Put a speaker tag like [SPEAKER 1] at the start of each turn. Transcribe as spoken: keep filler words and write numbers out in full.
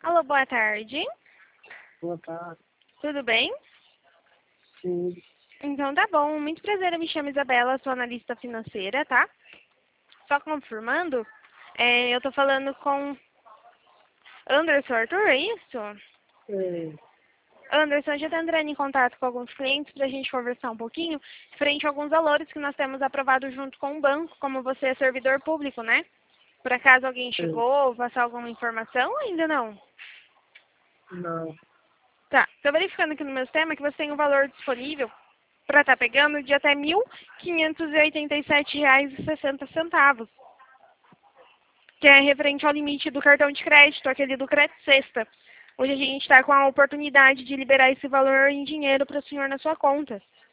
[SPEAKER 1] Alô, boa tarde.
[SPEAKER 2] Boa tarde.
[SPEAKER 1] Tudo bem?
[SPEAKER 2] Sim.
[SPEAKER 1] Então tá bom. Muito prazer, eu me chamo Isabela, sou analista financeira, tá? Só confirmando, é, eu tô falando com Anderson Arthur, é isso?
[SPEAKER 2] É,
[SPEAKER 1] Anderson, já tá entrando em contato com alguns clientes pra gente conversar um pouquinho frente a alguns valores que nós temos aprovado junto com o banco, como você é servidor público, né? Por acaso alguém
[SPEAKER 2] é,
[SPEAKER 1] chegou, passou alguma informação? Ainda não.
[SPEAKER 2] não.
[SPEAKER 1] Tá, tô verificando aqui no meu sistema que você tem um valor disponível para estar pegando de até mil quinhentos e oitenta e sete reais e sessenta centavos, que é referente ao limite do cartão de crédito, aquele do crédito sexta. Hoje a gente está com a oportunidade de liberar esse valor em dinheiro para o senhor na sua conta.